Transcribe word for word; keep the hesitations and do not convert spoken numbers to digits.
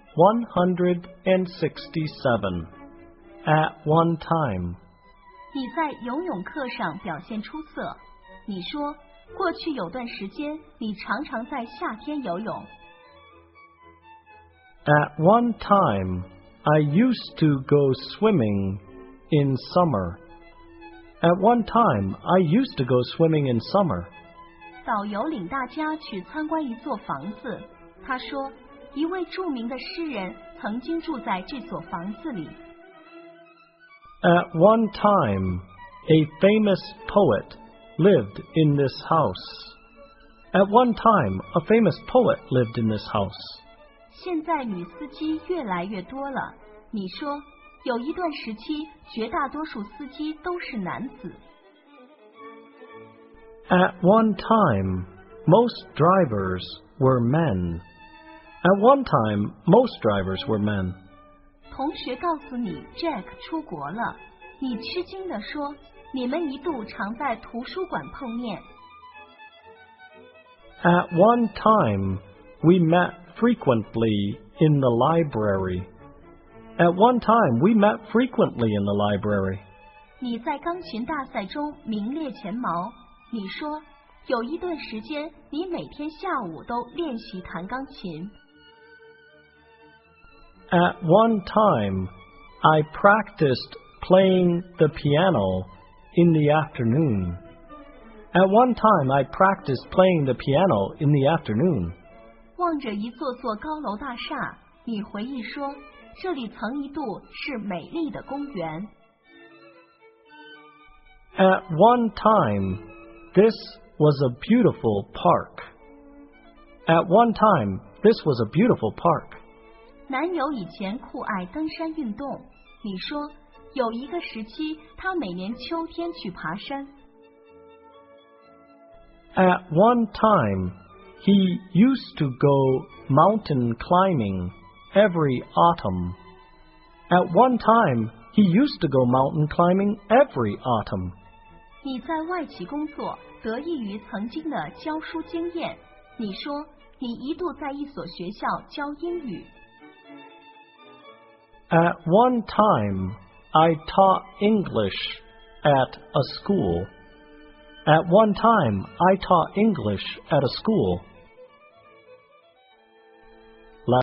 one hundred sixty-seven. At one time. 你在游泳课上表现出色。你说，过去有段时间，你常常在夏天游泳。 At one time, I used to go swimming in summer. At one time, I used to go swimming in summer. 导游领大家去参观一座房子。他说，一位著名的诗人曾经住在这所房子里。 At one time, a famous poet lived in this house. At one time, a famous poet lived in this house. 现在女司机越来越多了。你说，有一段时期，绝大多数司机都是男子。 At one time, most drivers were men. At one time, most drivers were men. 同学告诉你 Jack 出国了，你吃惊地说，你们一度常在图书馆碰面。 At one time, we met frequently in the library. At one time, we met frequently in the library. 你在钢琴大赛中名列前茅。你说，有一段时间，你每天下午都练习弹钢琴。 At one time, I practiced playing the piano in the afternoon. At one time, I practiced playing the piano in the afternoon. 望着一座座高楼大厦，你回忆说，这里曾一度是美丽的公园。 At one time, this was a beautiful park. At one time, this was a beautiful park. 男友以前酷爱登山运动。你说，有一个时期，他每年秋天去爬山。 At one time, he used to go mountain climbing every autumn. At one time, he used to go mountain climbing every autumn. 你在外企工作，得益于曾经的教书经验。你说，你一度在一所学校教英语。 At one time, I taught English at a school. At one time, I taught English at a school.